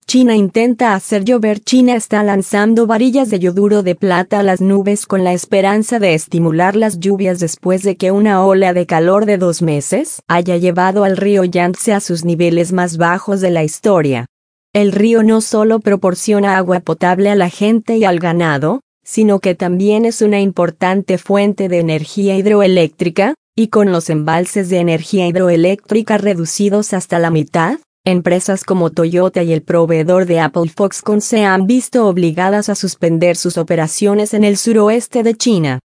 China intenta hacer llover. China está lanzando varillas de yoduro de plata a las nubes con la esperanza de estimular las lluvias después de que una ola de calor de 2 meses haya llevado al río Yangtze a sus niveles más bajos de la historia. El río no solo proporciona agua potable a la gente y al ganado, sino que también es una importante fuente de energía hidroeléctrica, y con los embalses de energía hidroeléctrica reducidos hasta la mitad, empresas como Toyota y el proveedor de Apple Foxconn se han visto obligadas a suspender sus operaciones en el suroeste de China.